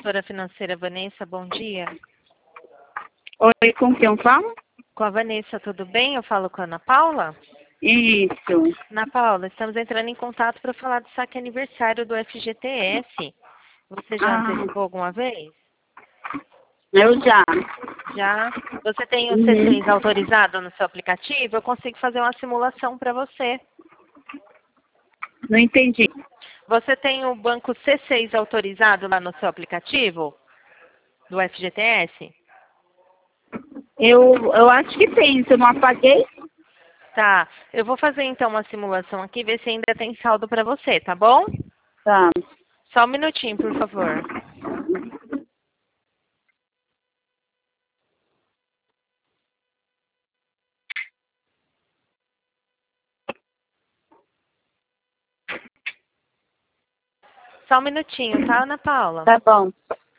consultora financeira Vanessa, bom dia. Oi, com quem eu falo? Com a Vanessa, tudo bem? Eu falo com a Ana Paula? Isso. Ana Paula, estamos entrando em contato para falar do saque aniversário do FGTS. Você já antecipou alguma vez? Eu já. Já? Você tem o C6 autorizado no seu aplicativo? Eu consigo fazer uma simulação para você. Não entendi. Você tem o banco C6 autorizado lá no seu aplicativo do FGTS? Eu acho que tem, se eu não apaguei. Tá. Eu vou fazer então uma simulação aqui, ver se ainda tem saldo para você, tá bom? Tá. Só um minutinho, por favor. Só um minutinho, tá, Ana Paula? Tá bom.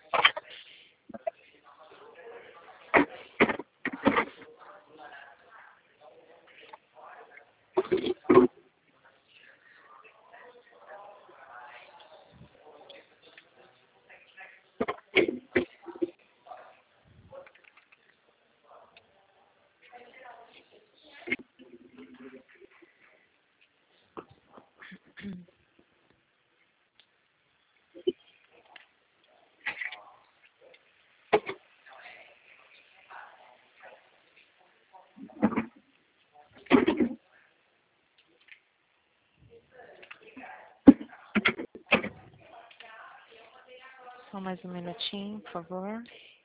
Só mais um minutinho, por favor.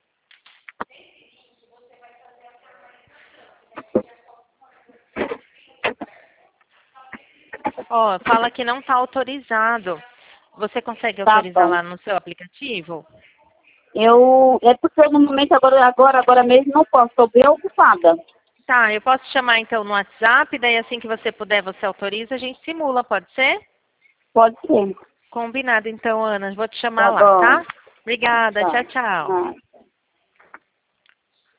Ó, fala que não está autorizado. Você consegue Tá autorizar bom. lá no seu aplicativo? É porque eu no momento agora mesmo não posso, estou bem ocupada. Tá, eu posso chamar então no WhatsApp, daí assim que você puder, você autoriza, a gente simula, pode ser? Pode ser. Combinado então, Ana. Vou te chamar Tá lá, bom. tá? Obrigada, Tá. tchau, tchau. Ah.